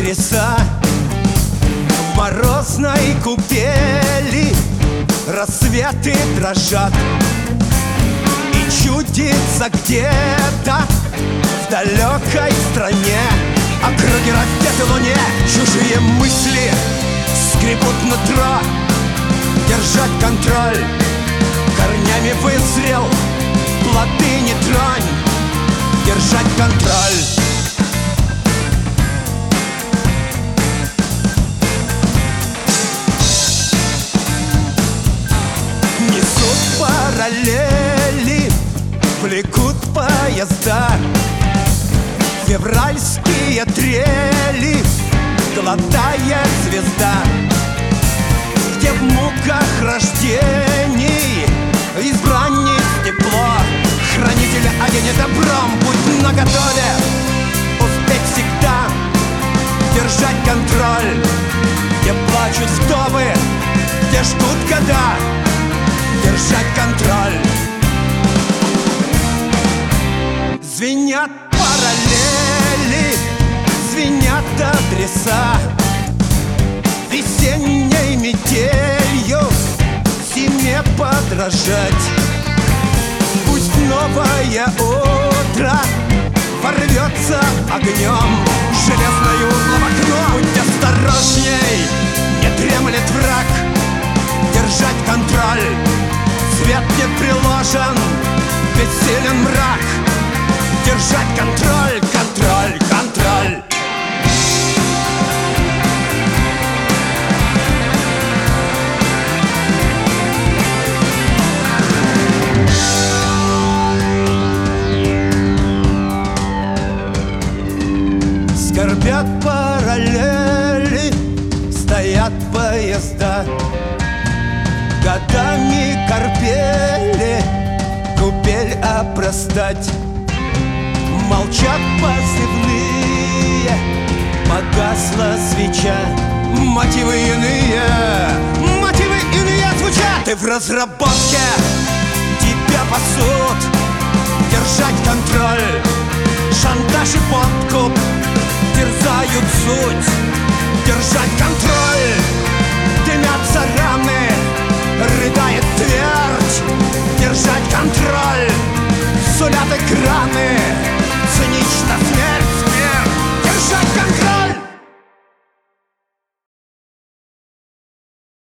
адреса. В морозной купели рассветы дрожат, и чудится где-то в далекой стране округи раздеты луне. Чужие мысли скребут нутро, держать контроль. Корнями вызрел, плоды не тронь, держать контроль. Несут параллели, влекут поезда, февральские трели, золотая звезда, где в муках рождений избранник тепло, хранителя оденет добром. Будь наготове, успеть всегда, держать контроль. Где плачут вдовы, где ждут года, держать контроль. Звенят параллели, звенят адреса, весенней метелью зиме подражать. Пусть новое утро ворвется огнем, железное узло в окно. Будь осторожней, не дремлет враг, держать контроль. Свет не приложен, ведь силен мрак, держать контроль, контроль, контроль. Скорбят параллели, стоят поезда, годами корпели, купель опростать. Молчат позывные, погасла свеча. Мотивы иные звучат. Ты в разработке, тебя пасут, держать контроль. Шантаж и подкуп терзают суть, держать контроль. Дымятся раны, рыдает дверь,